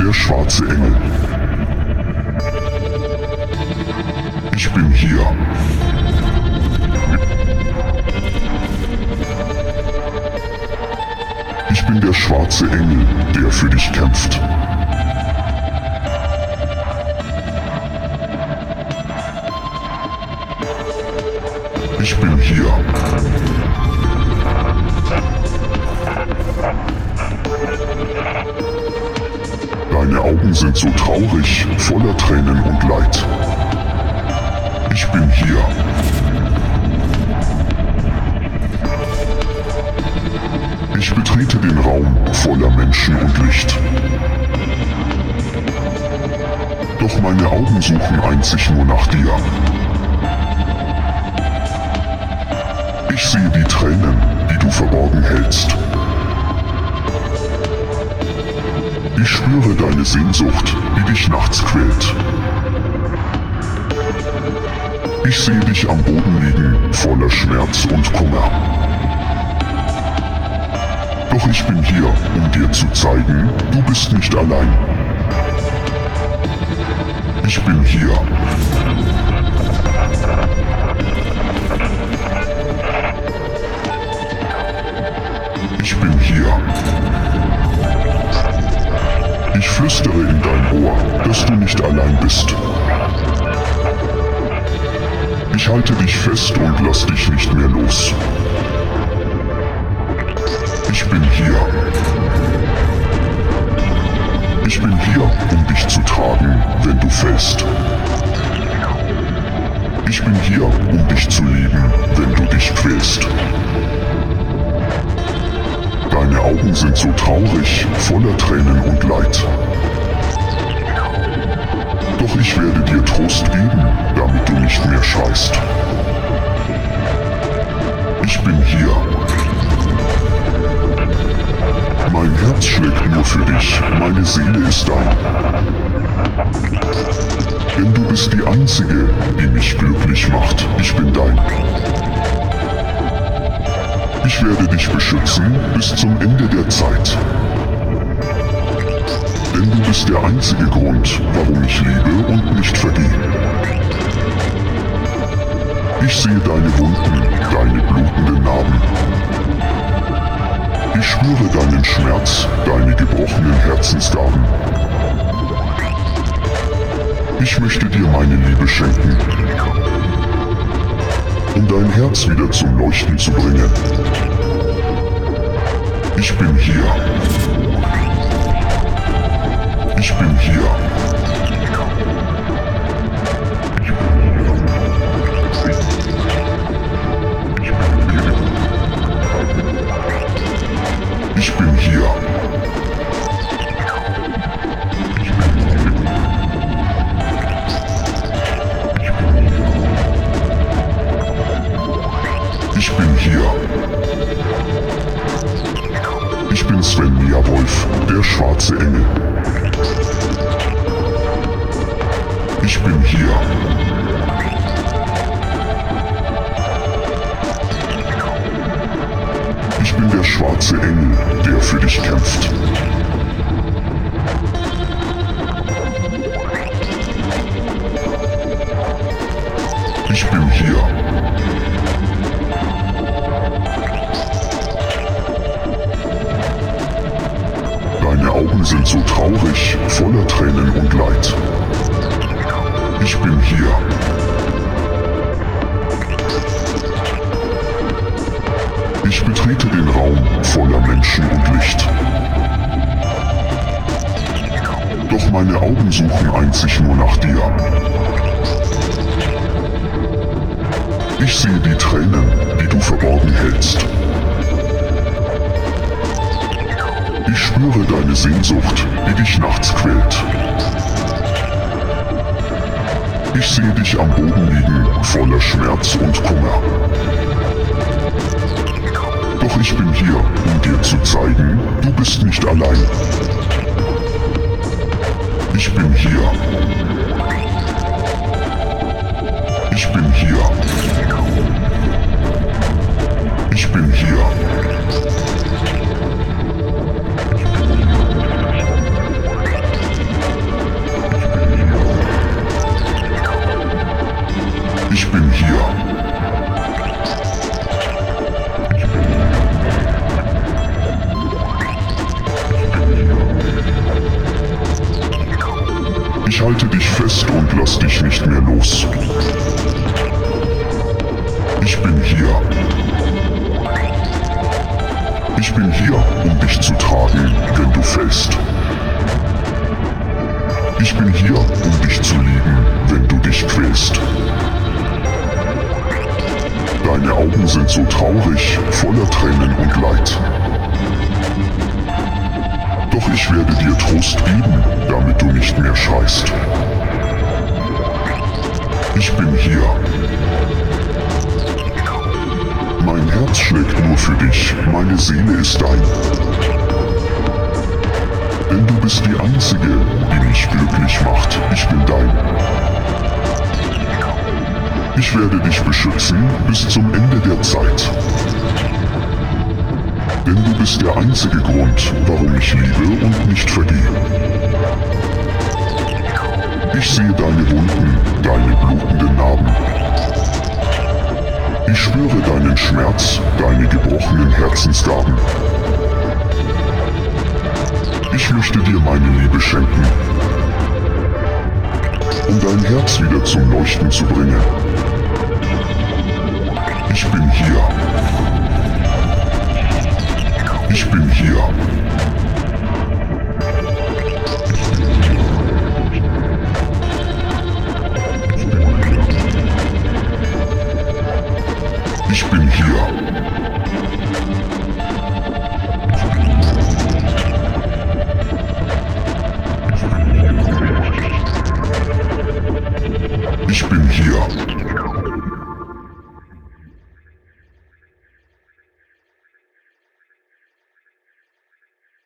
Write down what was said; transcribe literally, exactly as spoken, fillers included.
der schwarze Engel. Ich bin hier. Ich bin der schwarze Engel, der für dich kämpft. Ich bin hier. Deine Augen sind so traurig, voller Tränen und Leid. Ich bin hier. Ich betrete den Raum voller Menschen und Licht. Doch meine Augen suchen einzig nur nach dir. Ich sehe die Tränen, die du verborgen hältst. Ich spüre deine Sehnsucht, die dich nachts quält. Ich sehe dich am Boden liegen, voller Schmerz und Kummer. Doch ich bin hier, um dir zu zeigen, du bist nicht allein. Ich bin hier. Ich bin hier. Ich flüstere in dein Ohr, dass du nicht allein bist. Ich halte dich fest und lass dich nicht mehr los. Ich bin hier. Ich bin hier, um dich zu tragen, wenn du fällst. Ich bin hier, um dich zu lieben, wenn du dich quälst. Deine Augen sind so traurig, voller Tränen und Leid. Doch ich werde dir Trost geben, damit du nicht mehr schreist. Ich bin hier. Mein Herz schlägt nur für dich, meine Seele ist dein. Denn du bist die Einzige, die mich glücklich macht. Ich bin dein. Ich werde dich beschützen bis zum Ende der Zeit. Denn du bist der einzige Grund, warum ich liebe und nicht vergehe. Ich sehe deine Wunden, deine blutenden Narben. Ich spüre deinen Schmerz, deine gebrochenen Herzensgaben. Ich möchte dir meine Liebe schenken, um dein Herz wieder zum Leuchten zu bringen. Ich bin hier. Ich bin hier. Ich bin hier. Ich bin hier. Ich bin Svenja Wolf, der schwarze Engel. Ich bin hier. Ich bin der schwarze Engel, der für dich kämpft. Ich bin hier. Deine Augen sind so traurig, voller Tränen und Leid. Ich bin hier. Ich betrete den Raum voller Menschen und Licht. Doch meine Augen suchen einzig nur nach dir. Ich sehe die Tränen, die du verborgen hältst. Ich spüre deine Sehnsucht, die dich nachts quält. Ich sehe dich am Boden liegen, voller Schmerz und Kummer. Doch ich bin hier, um dir zu zeigen, du bist nicht allein. Ich bin hier. Ich bin hier. Ich bin hier. dich nicht mehr los. Ich bin hier. Ich bin hier, um dich zu tragen, wenn du fällst. Ich bin hier, um dich zu lieben, wenn du dich quälst. Deine Augen sind so traurig, voller Tränen und Leid. Doch ich werde dir Trost geben, damit du nicht mehr schreist. Ich bin hier. Mein Herz schlägt nur für dich, meine Seele ist dein. Denn du bist die Einzige, die mich glücklich macht, ich bin dein. Ich werde dich beschützen bis zum Ende der Zeit. Denn du bist der einzige Grund, warum ich liebe und nicht vergehe. Ich sehe deine Wunden, deine blutenden Narben. Ich spüre deinen Schmerz, deine gebrochenen Herzensgaben. Ich möchte dir meine Liebe schenken, um dein Herz wieder zum Leuchten zu bringen. Ich bin hier. Ich bin hier.